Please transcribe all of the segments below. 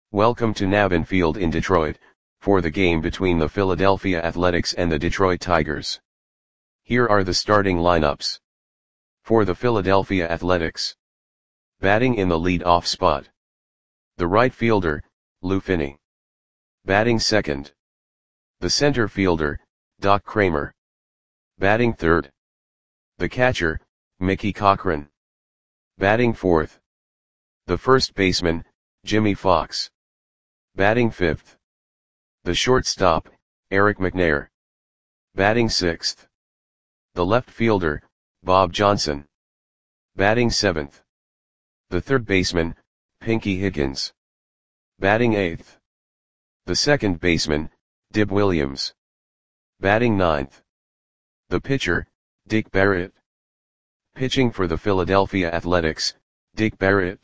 Welcome to Navin Field in Detroit, for the game between the Philadelphia Athletics and the Detroit Tigers. Here are the starting lineups. For the Philadelphia Athletics. Batting in the lead-off spot. The right fielder, Lou Finney. Batting second. The center fielder, Doc Kramer. Batting third. The catcher, Mickey Cochrane. Batting fourth. The first baseman, Jimmy Fox. Batting fifth. The shortstop, Eric McNair. Batting sixth. The left fielder, Bob Johnson. Batting seventh. The third baseman, Pinky Higgins. Batting eighth. The second baseman, Dib Williams. Batting ninth. The pitcher, Dick Barrett. Pitching for the Philadelphia Athletics, Dick Barrett.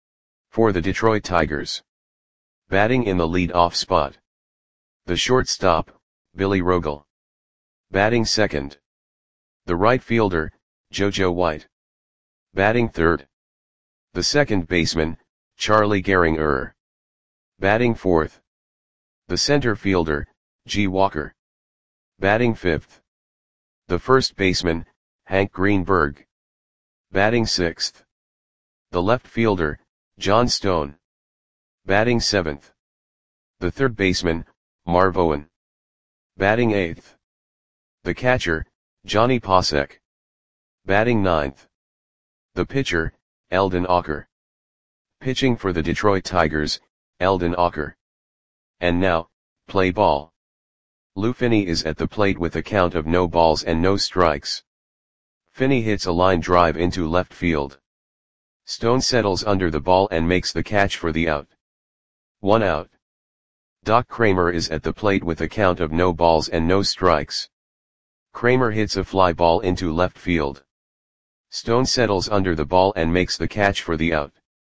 For the Detroit Tigers. Batting in the lead-off spot. The shortstop, Billy Rogel. Batting second. The right fielder, JoJo White. Batting third. The second baseman, Charlie Gehringer. Batting fourth. The center fielder, G. Walker. Batting fifth. The first baseman, Hank Greenberg. Batting sixth. The left fielder, John Stone. Batting seventh. The third baseman, Marv Owen. Batting eighth. The catcher, Johnny Posek. Batting ninth. The pitcher, Eldon Ocker. Pitching for the Detroit Tigers, Eldon Ocker. And now, play ball. Lou Finney is at the plate with a count of no balls and no strikes. Finney hits a line drive into left field. Stone settles under the ball and makes the catch for the out. 1 out. Doc Kramer is at the plate with a count of no balls and no strikes. Kramer hits a fly ball into left field. Stone settles under the ball and makes the catch for the out.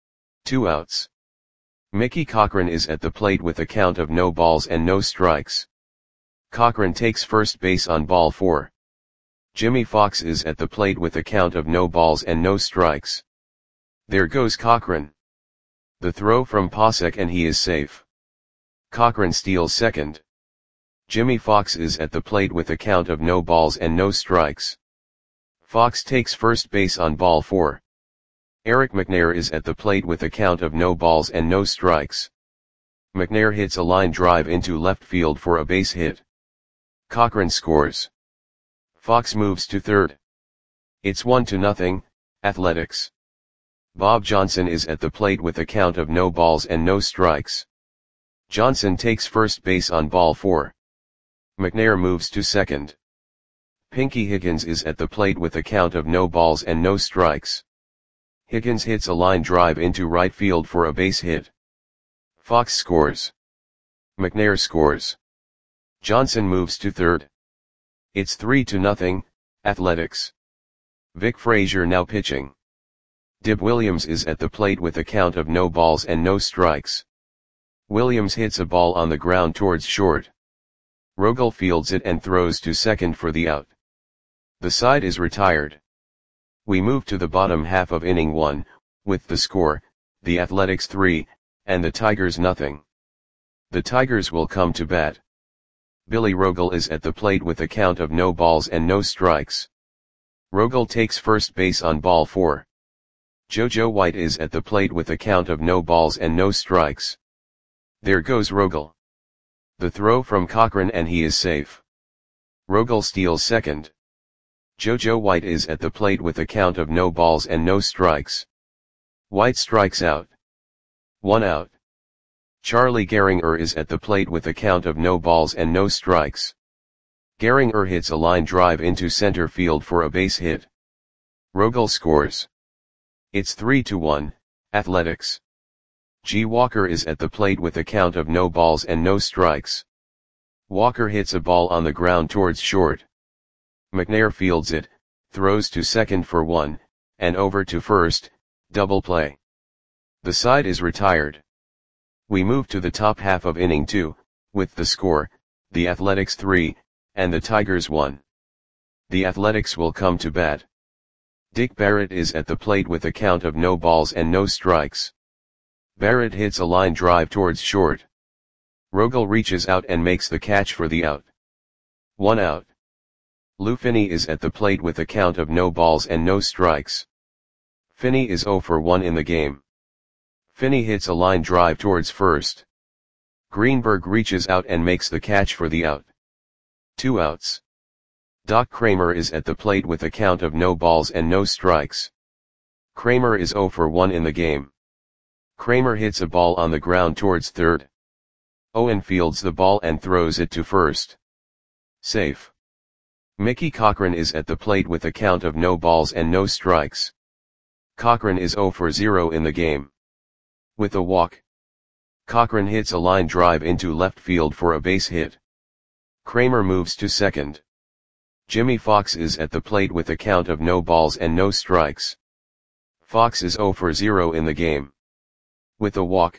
2 outs. Mickey Cochrane is at the plate with a count of no balls and no strikes. Cochrane takes first base on ball 4. Jimmy Fox is at the plate with a count of no balls and no strikes. There goes Cochrane. The throw from Posek and he is safe. Cochrane steals second. Jimmy Fox is at the plate with a count of no balls and no strikes. Fox takes first base on ball 4. Eric McNair is at the plate with a count of no balls and no strikes. McNair hits a line drive into left field for a base hit. Cochrane scores. Fox moves to third. It's 1-0, Athletics. Bob Johnson is at the plate with a count of no balls and no strikes. Johnson takes first base on ball 4. McNair moves to second. Pinky Higgins is at the plate with a count of no balls and no strikes. Higgins hits a line drive into right field for a base hit. Fox scores. McNair scores. Johnson moves to third. It's 3-0, Athletics. Vic Frazier now pitching. Dib Williams is at the plate with a count of no balls and no strikes. Williams hits a ball on the ground towards short. Rogel fields it and throws to second for the out. The side is retired. We move to the bottom half of inning 1, with the score, the Athletics 3, and the Tigers nothing. The Tigers will come to bat. Billy Rogel is at the plate with a count of no balls and no strikes. Rogel takes first base on ball 4. JoJo White is at the plate with a count of no balls and no strikes. There goes Rogel. The throw from Cochrane and he is safe. Rogel steals second. JoJo White is at the plate with a count of no balls and no strikes. White strikes out. 1 out. Charlie Gehringer is at the plate with a count of no balls and no strikes. Gehringer hits a line drive into center field for a base hit. Rogel scores. It's 3-1, Athletics. G. Walker is at the plate with a count of no balls and no strikes. Walker hits a ball on the ground towards short. McNair fields it, throws to second for 1, and over to first, double play. The side is retired. We move to the top half of inning 2, with the score, the Athletics 3, and the Tigers 1. The Athletics will come to bat. Dick Barrett is at the plate with a count of no balls and no strikes. Barrett hits a line drive towards short. Rogel reaches out and makes the catch for the out. 1 out. Lou Finney is at the plate with a count of no balls and no strikes. Finney is 0 for 1 in the game. Finney hits a line drive towards first. Greenberg reaches out and makes the catch for the out. 2 outs. Doc Kramer is at the plate with a count of no balls and no strikes. Kramer is 0 for 1 in the game. Kramer hits a ball on the ground towards third. Owen fields the ball and throws it to first. Safe. Mickey Cochran is at the plate with a count of no balls and no strikes. Cochran is 0 for 0 in the game. With a walk, Cochran hits a line drive into left field for a base hit. Kramer moves to second. Jimmy Fox is at the plate with a count of no balls and no strikes. Fox is 0 for 0 in the game. With a walk,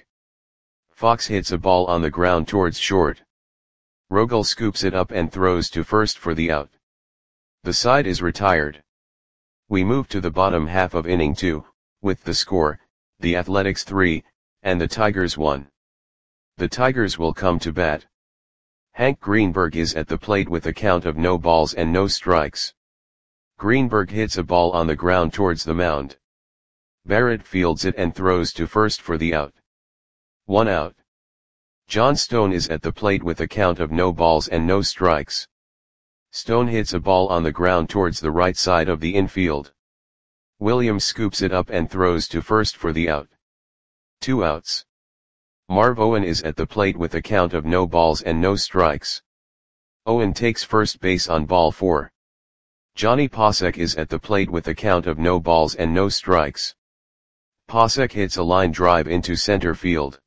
Fox hits a ball on the ground towards short. Rogel scoops it up and throws to first for the out. The side is retired. We move to the bottom half of inning 2, with the score, the Athletics 3, and the Tigers 1. The Tigers will come to bat. Hank Greenberg is at the plate with a count of no balls and no strikes. Greenberg hits a ball on the ground towards the mound. Barrett fields it and throws to first for the out. 1 out. John Stone is at the plate with a count of no balls and no strikes. Stone hits a ball on the ground towards the right side of the infield. Williams scoops it up and throws to first for the out. 2 outs. Marv Owen is at the plate with a count of no balls and no strikes. Owen takes first base on ball 4. Johnny Pasek is at the plate with a count of no balls and no strikes. Pasek hits a line drive into center field.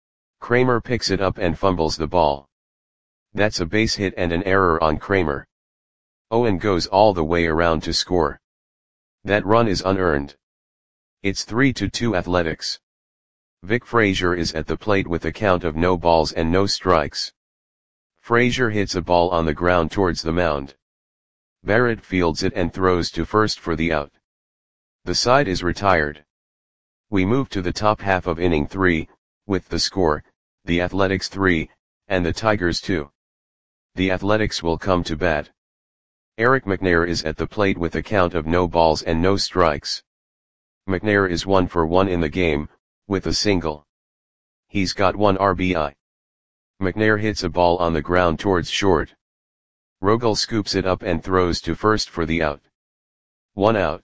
Kramer picks it up and fumbles the ball. That's a base hit and an error on Kramer. Owen goes all the way around to score. That run is unearned. It's 3-2 Athletics. Vic Frazier is at the plate with a count of no balls and no strikes. Frazier hits a ball on the ground towards the mound. Barrett fields it and throws to first for the out. The side is retired. We move to the top half of inning 3, with the score, the Athletics 3, and the Tigers 2. The Athletics will come to bat. Eric McNair is at the plate with a count of no balls and no strikes. McNair is 1 for 1 in the game, with a single. He's got 1 RBI. McNair hits a ball on the ground towards short. Rogel scoops it up and throws to first for the out. 1 out.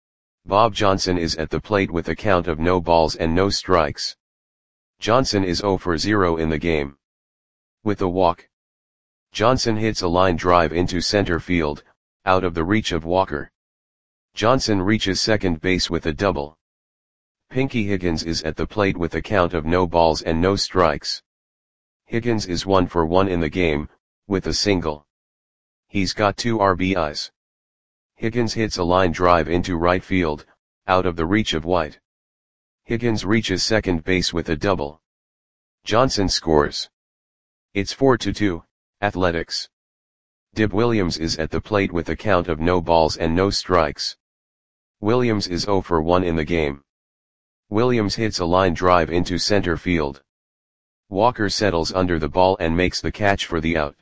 Bob Johnson is at the plate with a count of no balls and no strikes. Johnson is 0 for 0 in the game. With a walk, Johnson hits a line drive into center field, out of the reach of Walker. Johnson reaches second base with a double. Pinky Higgins is at the plate with a count of no balls and no strikes. Higgins is 1 for 1 in the game, with a single. He's got 2 RBIs. Higgins hits a line drive into right field, out of the reach of White. Higgins reaches second base with a double. Johnson scores. It's 4-2, Athletics. Dib Williams is at the plate with a count of no balls and no strikes. Williams is 0 for 1 in the game. Williams hits a line drive into center field. Walker settles under the ball and makes the catch for the out.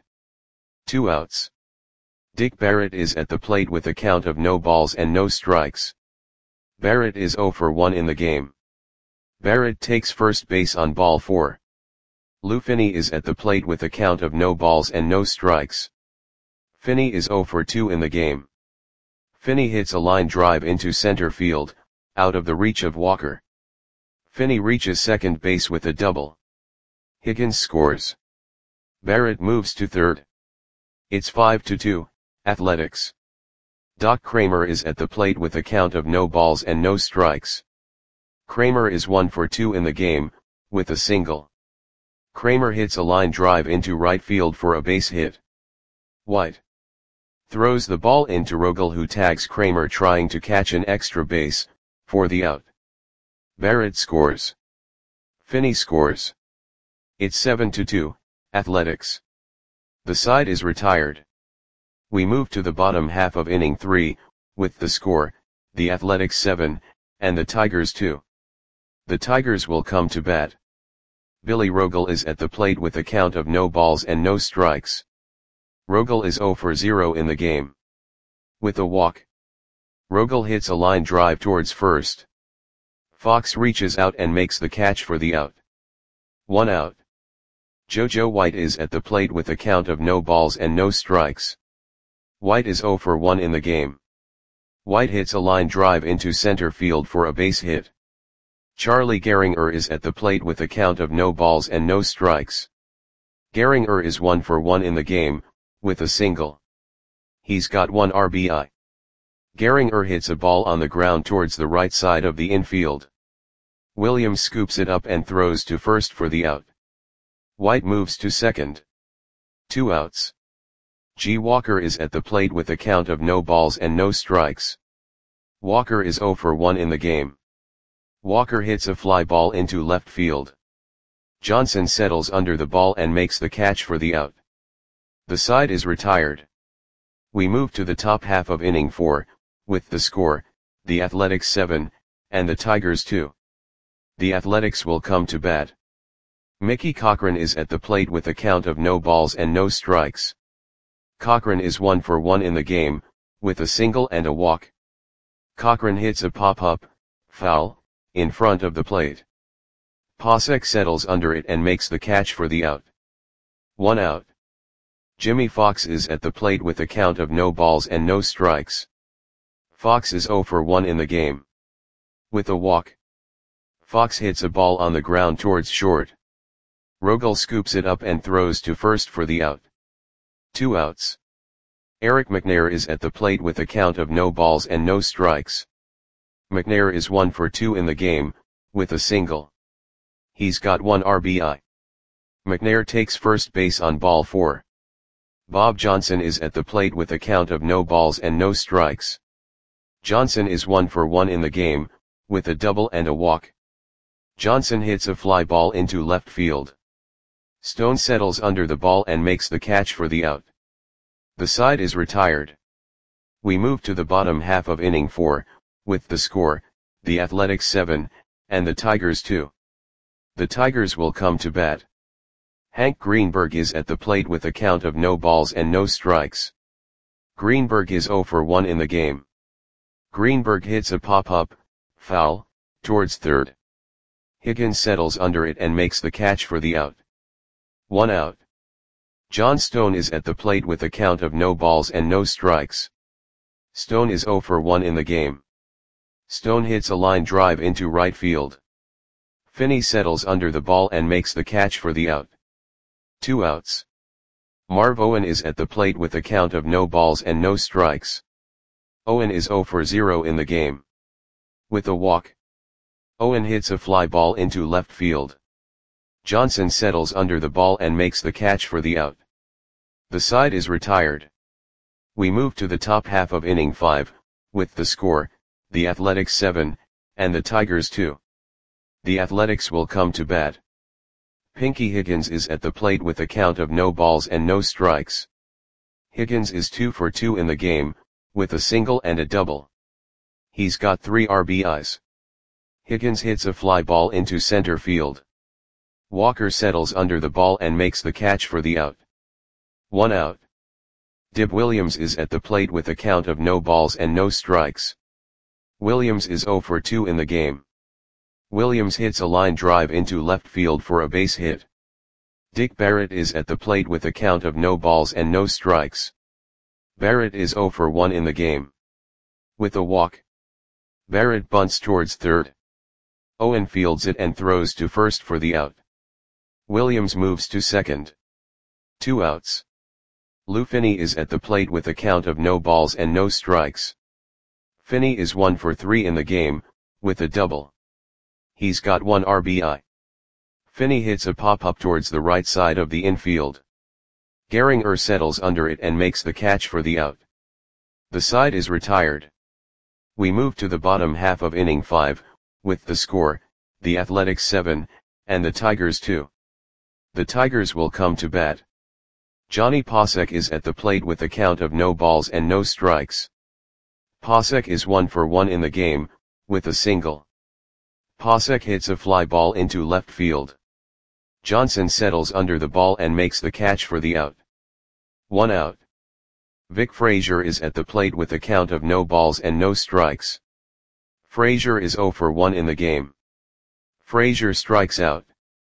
2 outs. Dick Barrett is at the plate with a count of no balls and no strikes. Barrett is 0 for 1 in the game. Barrett takes first base on ball 4. Lou Finney is at the plate with a count of no balls and no strikes. Finney is 0 for 2 in the game. Finney hits a line drive into center field, out of the reach of Walker. Finney reaches second base with a double. Higgins scores. Barrett moves to third. It's 5-2, Athletics. Doc Kramer is at the plate with a count of no balls and no strikes. Kramer is 1 for 2 in the game, with a single. Kramer hits a line drive into right field for a base hit. White throws the ball into Rogel, who tags Kramer trying to catch an extra base, for the out. Barrett scores. Finney scores. It's 7-2, Athletics. The side is retired. We move to the bottom half of inning 3, with the score, the Athletics 7, and the Tigers 2. The Tigers will come to bat. Billy Rogel is at the plate with a count of no balls and no strikes. Rogel is 0 for 0 in the game. With a walk. Rogel hits a line drive towards first. Fox reaches out and makes the catch for the out. 1 out. JoJo White is at the plate with a count of no balls and no strikes. White is 0 for 1 in the game. White hits a line drive into center field for a base hit. Charlie Gehringer is at the plate with a count of no balls and no strikes. Gehringer is 1 for 1 in the game, with a single. He's got 1 RBI. Gehringer hits a ball on the ground towards the right side of the infield. Williams scoops it up and throws to first for the out. White moves to second. 2 outs. G. Walker is at the plate with a count of no balls and no strikes. Walker is 0 for 1 in the game. Walker hits a fly ball into left field. Johnson settles under the ball and makes the catch for the out. The side is retired. We move to the top half of inning 4, with the score, the Athletics 7, and the Tigers 2. The Athletics will come to bat. Mickey Cochrane is at the plate with a count of no balls and no strikes. Cochrane is 1 for 1 in the game, with a single and a walk. Cochrane hits a pop-up, foul, in front of the plate. Pasek settles under it and makes the catch for the out. 1 out. Jimmy Fox is at the plate with a count of no balls and no strikes. Fox is 0 for 1 in the game. With a walk. Fox hits a ball on the ground towards short. Rogel scoops it up and throws to first for the out. 2 outs. Eric McNair is at the plate with a count of no balls and no strikes. McNair is 1 for 2 in the game, with a single. He's got 1 RBI. McNair takes first base on ball 4. Bob Johnson is at the plate with a count of no balls and no strikes. Johnson is 1 for 1 in the game, with a double and a walk. Johnson hits a fly ball into left field. Stone settles under the ball and makes the catch for the out. The side is retired. We move to the bottom half of inning 4, with the score, the Athletics 7, and the Tigers 2. The Tigers will come to bat. Hank Greenberg is at the plate with a count of no balls and no strikes. Greenberg is 0 for 1 in the game. Greenberg hits a pop-up, foul, towards third. Higgins settles under it and makes the catch for the out. 1 out. John Stone is at the plate with a count of no balls and no strikes. Stone is 0 for 1 in the game. Stone hits a line drive into right field. Finney settles under the ball and makes the catch for the out. 2 outs. Marv Owen is at the plate with a count of no balls and no strikes. Owen is 0 for 0 in the game. With a walk. Owen hits a fly ball into left field. Johnson settles under the ball and makes the catch for the out. The side is retired. We move to the top half of inning 5, with the score, the Athletics 7, and the Tigers 2. The Athletics will come to bat. Pinky Higgins is at the plate with a count of no balls and no strikes. Higgins is 2 for 2 in the game, with a single and a double. He's got 3 RBIs. Higgins hits a fly ball into center field. Walker settles under the ball and makes the catch for the out. 1 out. Dib Williams is at the plate with a count of no balls and no strikes. Williams is 0 for 2 in the game. Williams hits a line drive into left field for a base hit. Dick Barrett is at the plate with a count of no balls and no strikes. Barrett is 0 for 1 in the game. With a walk. Barrett bunts towards third. Owen fields it and throws to first for the out. Williams moves to second. 2 outs. Lou Finney is at the plate with a count of no balls and no strikes. Finney is 1 for 3 in the game, with a double. He's got 1 RBI. Finney hits a pop-up towards the right side of the infield. Gehringer settles under it and makes the catch for the out. The side is retired. We move to the bottom half of inning 5, with the score, the Athletics 7, and the Tigers 2. The Tigers will come to bat. Johnny Pasek is at the plate with a count of no balls and no strikes. Pasek is 1 for 1 in the game, with a single. Pasek hits a fly ball into left field. Johnson settles under the ball and makes the catch for the out. 1 out. Vic Frazier is at the plate with a count of no balls and no strikes. Frazier is 0 for 1 in the game. Frazier strikes out.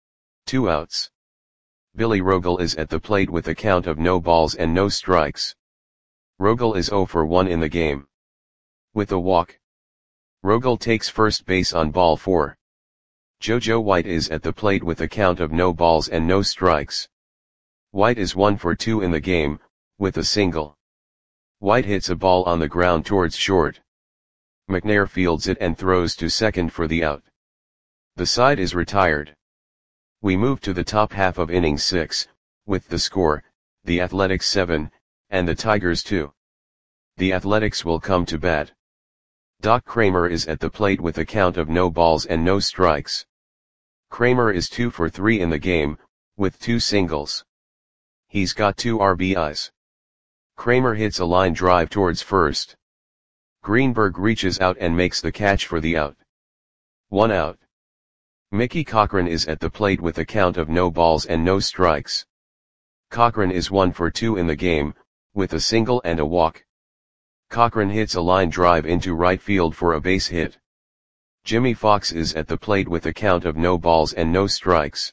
2 outs. Billy Rogel is at the plate with a count of no balls and no strikes. Rogel is 0 for 1 in the game. With a walk. Rogel takes first base on ball 4. JoJo White is at the plate with a count of no balls and no strikes. White is 1 for 2 in the game, with a single. White hits a ball on the ground towards short. McNair fields it and throws to second for the out. The side is retired. We move to the top half of inning 6, with the score, the Athletics 7, and the Tigers 2. The Athletics will come to bat. Doc Kramer is at the plate with a count of no balls and no strikes. Kramer is 2 for 3 in the game, with 2 singles. He's got 2 RBIs. Kramer hits a line drive towards first. Greenberg reaches out and makes the catch for the out. 1 out. Mickey Cochrane is at the plate with a count of no balls and no strikes. Cochrane is 1 for 2 in the game, with a single and a walk. Cochrane hits a line drive into right field for a base hit. Jimmy Fox is at the plate with a count of no balls and no strikes.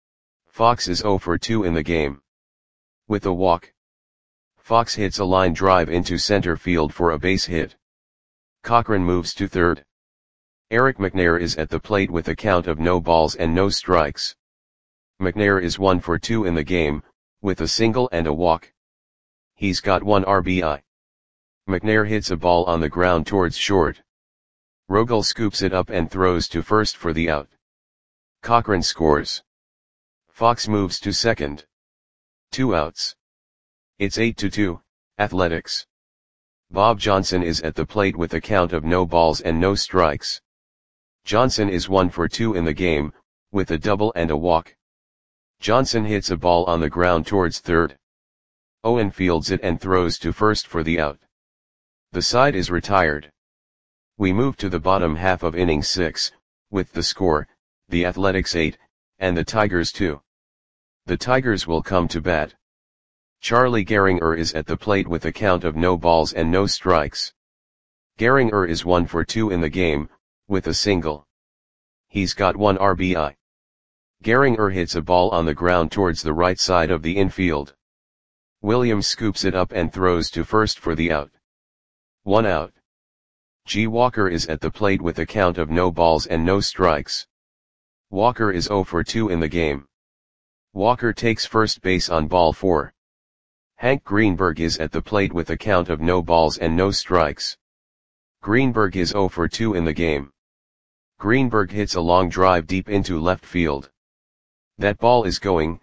Fox is 0 for 2 in the game. With a walk. Fox hits a line drive into center field for a base hit. Cochrane moves to third. Eric McNair is at the plate with a count of no balls and no strikes. McNair is 1 for 2 in the game, with a single and a walk. He's got 1 RBI. McNair hits a ball on the ground towards short. Rogel scoops it up and throws to first for the out. Cochrane scores. Fox moves to second. 2 outs. It's 8-2, Athletics. Bob Johnson is at the plate with a count of no balls and no strikes. Johnson is 1 for 2 in the game, with a double and a walk. Johnson hits a ball on the ground towards third. Owen fields it and throws to first for the out. The side is retired. We move to the bottom half of inning 6, with the score, the Athletics 8, and the Tigers 2. The Tigers will come to bat. Charlie Gehringer is at the plate with a count of no balls and no strikes. Gehringer is 1 for 2 in the game, with a single. He's got 1 RBI. Gehringer hits a ball on the ground towards the right side of the infield. Williams scoops it up and throws to first for the out. 1 out. G. Walker is at the plate with a count of no balls and no strikes. Walker is 0 for 2 in the game. Walker takes first base on ball 4. Hank Greenberg is at the plate with a count of no balls and no strikes. Greenberg is 0 for 2 in the game. Greenberg hits a long drive deep into left field. That ball is gone.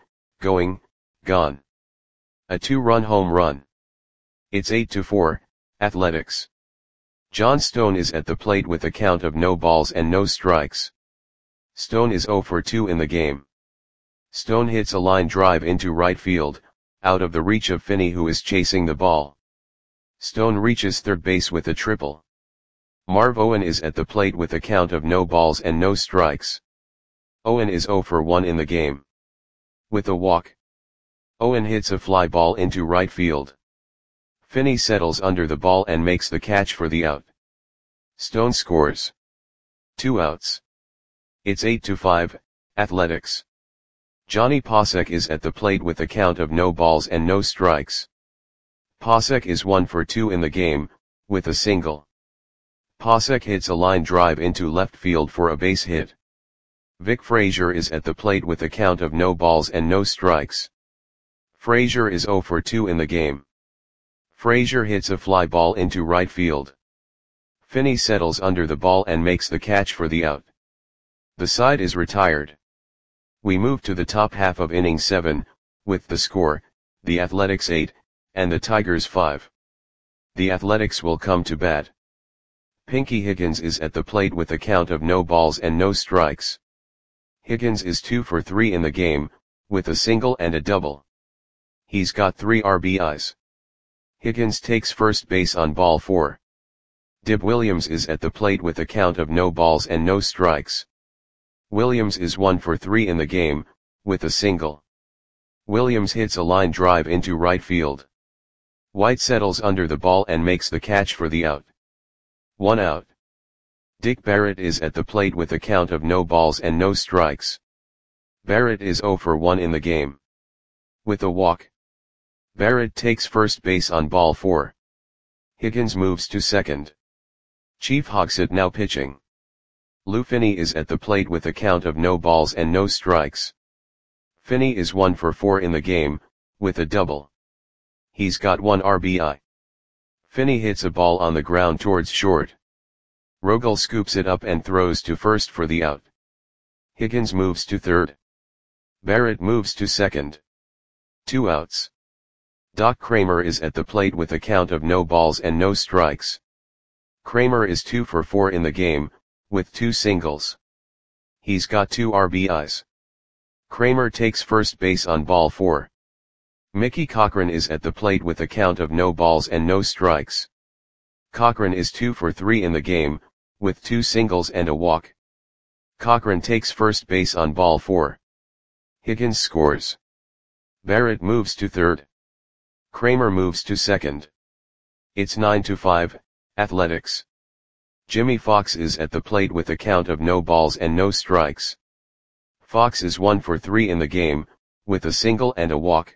A 2-run home run. It's 8-4, Athletics. John Stone is at the plate with a count of no balls and no strikes. Stone is 0 for 2 in the game. Stone hits a line drive into right field, out of the reach of Finney who is chasing the ball. Stone reaches third base with a triple. Marv Owen is at the plate with a count of no balls and no strikes. Owen is 0 for 1 in the game. With a walk. Owen hits a fly ball into right field. Finney settles under the ball and makes the catch for the out. Stone scores. 2 outs. It's 8-5, Athletics. Johnny Pasek is at the plate with a count of no balls and no strikes. Pasek is 1 for 2 in the game, with a single. Pasek hits a line drive into left field for a base hit. Vic Frazier is at the plate with a count of no balls and no strikes. Frazier is 0 for 2 in the game. Frazier hits a fly ball into right field. Finney settles under the ball and makes the catch for the out. The side is retired. We move to the top half of inning 7, with the score, the Athletics 8, and the Tigers 5. The Athletics will come to bat. Pinky Higgins is at the plate with a count of no balls and no strikes. Higgins is 2 for 3 in the game, with a single and a double. He's got 3 RBIs. Higgins takes first base on ball 4. Dib Williams is at the plate with a count of no balls and no strikes. Williams is 1 for 3 in the game, with a single. Williams hits a line drive into right field. White settles under the ball and makes the catch for the out. 1 out. Dick Barrett is at the plate with a count of no balls and no strikes. Barrett is 0 for 1 in the game. With a walk. Barrett takes first base on ball 4. Higgins moves to second. Chief Hogsett now pitching. Lou Finney is at the plate with a count of no balls and no strikes. Finney is 1 for 4 in the game, with a double. He's got 1 RBI. Finney hits a ball on the ground towards short. Rogel scoops it up and throws to first for the out. Higgins moves to third. Barrett moves to second. 2 outs. Doc Kramer is at the plate with a count of no balls and no strikes. Kramer is 2 for 4 in the game, with 2 singles. He's got 2 RBIs. Kramer takes first base on ball 4. Mickey Cochrane is at the plate with a count of no balls and no strikes. Cochrane is 2 for 3 in the game, with 2 singles and a walk. Cochrane takes first base on ball 4. Higgins scores. Barrett moves to third. Kramer moves to second. It's 9-5, Athletics. Jimmy Fox is at the plate with a count of no balls and no strikes. Fox is 1 for 3 in the game, with a single and a walk.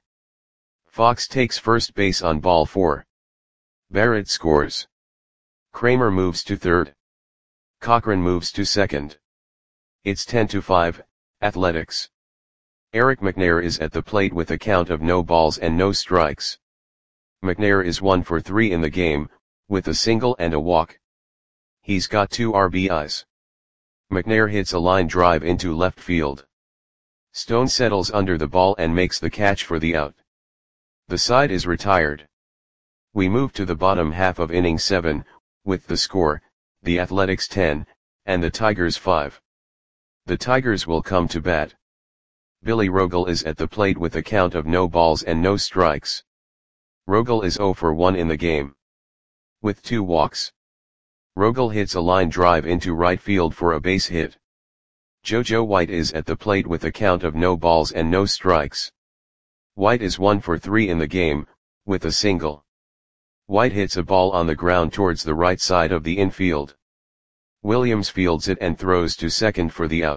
Fox takes first base on ball 4. Barrett scores. Kramer moves to third. Cochrane moves to second. It's 10-5, Athletics. Eric McNair is at the plate with a count of no balls and no strikes. McNair is 1 for 3 in the game, with a single and a walk. He's got 2 RBIs. McNair hits a line drive into left field. Stone settles under the ball and makes the catch for the out. The side is retired. We move to the bottom half of inning 7, with the score, the Athletics 10, and the Tigers 5. The Tigers will come to bat. Billy Rogel is at the plate with a count of no balls and no strikes. Rogel is 0 for 1 in the game. With 2 walks. Rogel hits a line drive into right field for a base hit. JoJo White is at the plate with a count of no balls and no strikes. White is 1 for 3 in the game, with a single. White hits a ball on the ground towards the right side of the infield. Williams fields it and throws to second for the out.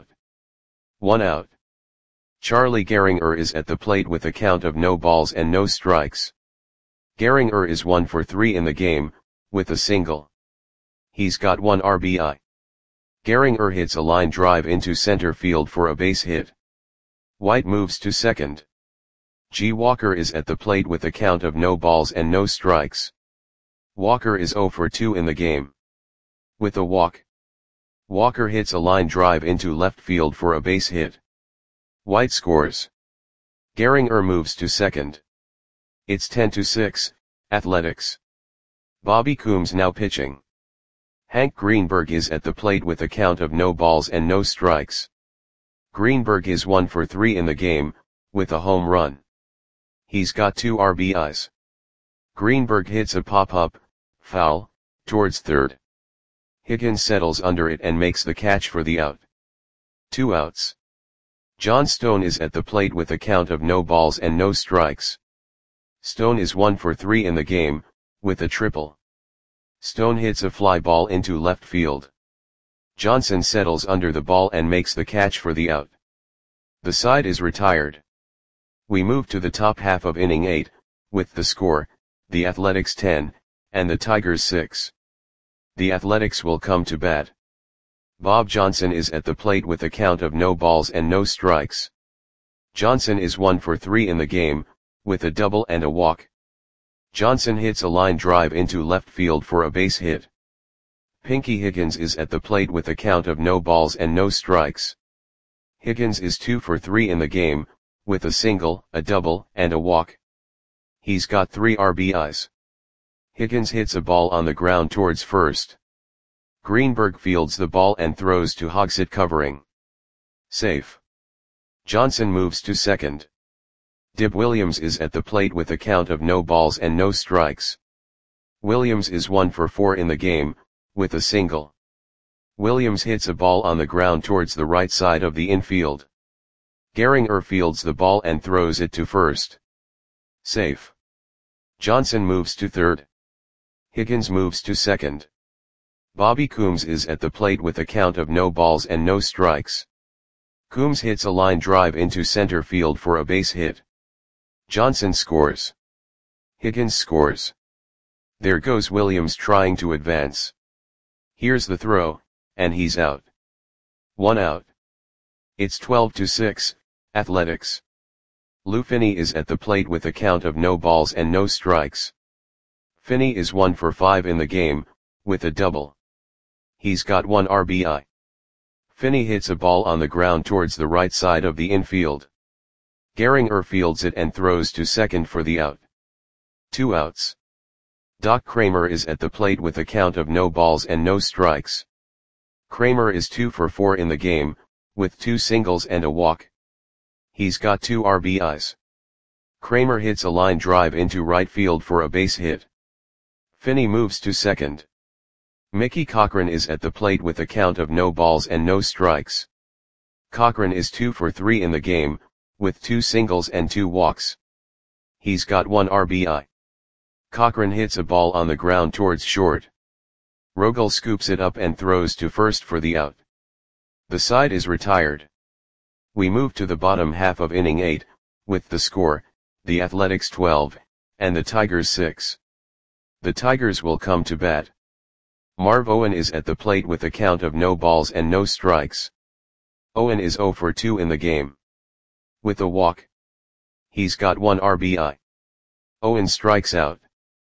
1 out. Charlie Gehringer is at the plate with a count of no balls and no strikes. Gehringer is 1 for 3 in the game, with a single. He's got 1 RBI. Gehringer hits a line drive into center field for a base hit. White moves to second. G. Walker is at the plate with a count of no balls and no strikes. Walker is 0 for 2 in the game. With a walk. Walker hits a line drive into left field for a base hit. White scores. Gehringer moves to second. It's 10-6, Athletics. Bobby Coombs now pitching. Hank Greenberg is at the plate with a count of no balls and no strikes. Greenberg is 1 for 3 in the game, with a home run. He's got 2 RBIs. Greenberg hits a pop-up, foul, towards third. Higgins settles under it and makes the catch for the out. 2 outs. John Stone is at the plate with a count of no balls and no strikes. Stone is 1 for 3 in the game, with a triple. Stone hits a fly ball into left field. Johnson settles under the ball and makes the catch for the out. The side is retired. We move to the top half of inning 8, with the score, the Athletics 10, and the Tigers 6. The Athletics will come to bat. Bob Johnson is at the plate with a count of no balls and no strikes. Johnson is 1 for 3 in the game, with a double and a walk. Johnson hits a line drive into left field for a base hit. Pinky Higgins is at the plate with a count of no balls and no strikes. Higgins is 2 for 3 in the game, with a single, a double, and a walk. He's got 3 RBIs. Higgins hits a ball on the ground towards first. Greenberg fields the ball and throws to Hogsett covering. Safe. Johnson moves to second. Dib Williams is at the plate with a count of no balls and no strikes. Williams is 1 for 4 in the game, with a single. Williams hits a ball on the ground towards the right side of the infield. Gehringer fields the ball and throws it to first. Safe. Johnson moves to third. Higgins moves to second. Bobby Coombs is at the plate with a count of no balls and no strikes. Coombs hits a line drive into center field for a base hit. Johnson scores. Higgins scores. There goes Williams trying to advance. Here's the throw, and he's out. 1 out. It's 12-6, Athletics. Lou Finney is at the plate with a count of no balls and no strikes. Finney is 1 for 5 in the game, with a double. He's got 1 RBI. Finney hits a ball on the ground towards the right side of the infield. Gehringer fields it and throws to second for the out. 2 outs. Doc Kramer is at the plate with a count of no balls and no strikes. Kramer is 2 for 4 in the game, with 2 singles and a walk. He's got 2 RBIs. Kramer hits a line drive into right field for a base hit. Finney moves to second. Mickey Cochran is at the plate with a count of no balls and no strikes. Cochran is 2 for 3 in the game, with 2 singles and 2 walks. He's got 1 RBI. Cochran hits a ball on the ground towards short. Rogel scoops it up and throws to first for the out. The side is retired. We move to the bottom half of inning 8, with the score, the Athletics 12, and the Tigers 6. The Tigers will come to bat. Marv Owen is at the plate with a count of no balls and no strikes. Owen is 0 for 2 in the game. With a walk. He's got 1 RBI. Owen strikes out.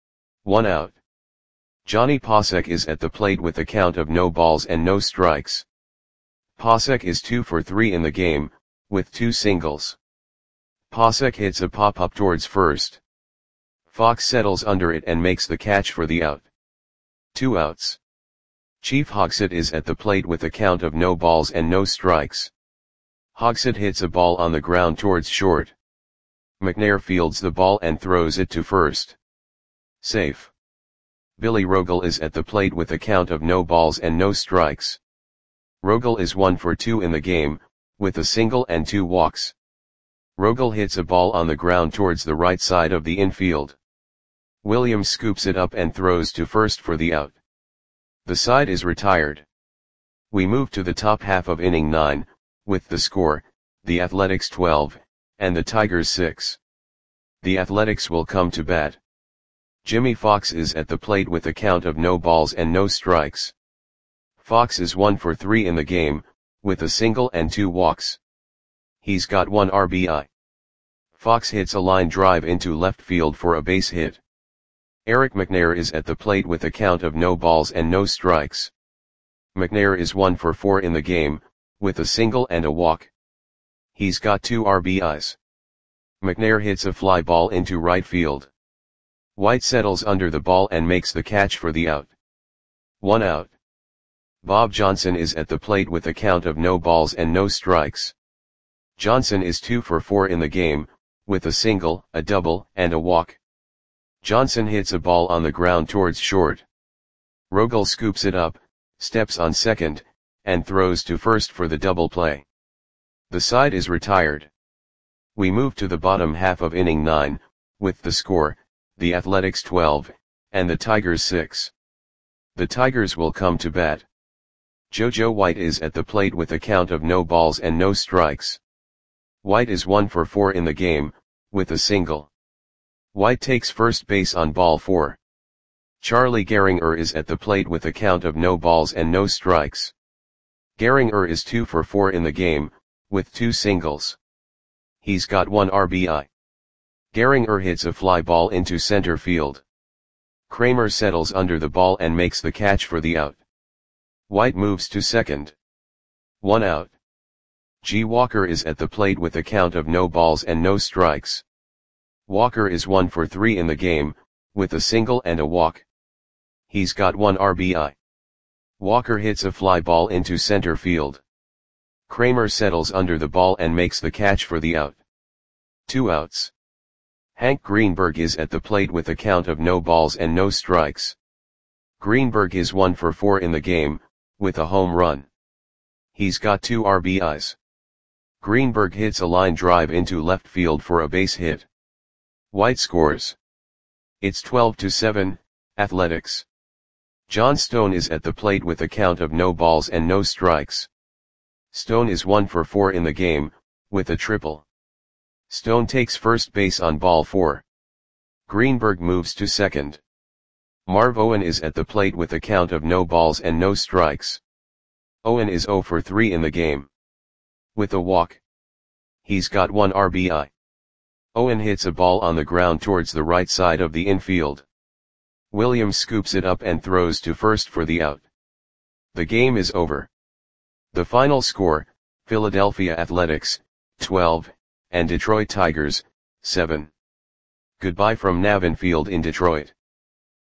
1 out. Johnny Pasek is at the plate with a count of no balls and no strikes. Pasek is 2 for 3 in the game, with 2 singles. Pasek hits a pop-up towards first. Fox settles under it and makes the catch for the out. 2 outs. Chief Hogsett is at the plate with a count of no balls and no strikes. Hogsett hits a ball on the ground towards short. McNair fields the ball and throws it to first. Safe. Billy Rogel is at the plate with a count of no balls and no strikes. Rogel is 1 for 2 in the game, with a single and 2 walks. Rogel hits a ball on the ground towards the right side of the infield. Williams scoops it up and throws to first for the out. The side is retired. We move to the top half of inning 9, with the score, the Athletics 12, and the Tigers 6. The Athletics will come to bat. Jimmy Fox is at the plate with a count of no balls and no strikes. Fox is 1 for 3 in the game, with a single and 2 walks. He's got 1 RBI. Fox hits a line drive into left field for a base hit. Eric McNair is at the plate with a count of no balls and no strikes. McNair is 1 for 4 in the game, with a single and a walk. He's got 2 RBIs. McNair hits a fly ball into right field. White settles under the ball and makes the catch for the out. 1 out. Bob Johnson is at the plate with a count of no balls and no strikes. Johnson is 2 for 4 in the game, with a single, a double, and a walk. Johnson hits a ball on the ground towards short. Rogel scoops it up, steps on second, and throws to first for the double play. The side is retired. We move to the bottom half of inning 9, with the score, the Athletics 12, and the Tigers 6. The Tigers will come to bat. JoJo White is at the plate with a count of no balls and no strikes. White is 1 for 4 in the game, with a single. White takes first base on ball 4. Charlie Gehringer is at the plate with a count of no balls and no strikes. Gehringer is 2 for 4 in the game, with 2 singles. He's got 1 RBI. Gehringer hits a fly ball into center field. Kramer settles under the ball and makes the catch for the out. White moves to second. 1 out. G. Walker is at the plate with a count of no balls and no strikes. Walker is 1 for 3 in the game, with a single and a walk. He's got 1 RBI. Walker hits a fly ball into center field. Kramer settles under the ball and makes the catch for the out. 2 outs. Hank Greenberg is at the plate with a count of no balls and no strikes. Greenberg is 1 for 4 in the game, with a home run. He's got 2 RBIs. Greenberg hits a line drive into left field for a base hit. White scores. It's 12-7, Athletics. John Stone is at the plate with a count of no balls and no strikes. Stone is 1 for 4 in the game, with a triple. Stone takes first base on ball 4. Greenberg moves to second. Marv Owen is at the plate with a count of no balls and no strikes. Owen is 0 for 3 in the game. With a walk. He's got 1 RBI. Owen hits a ball on the ground towards the right side of the infield. Williams scoops it up and throws to first for the out. The game is over. The final score, Philadelphia Athletics, 12, and Detroit Tigers, 7. Goodbye from Navin Field in Detroit.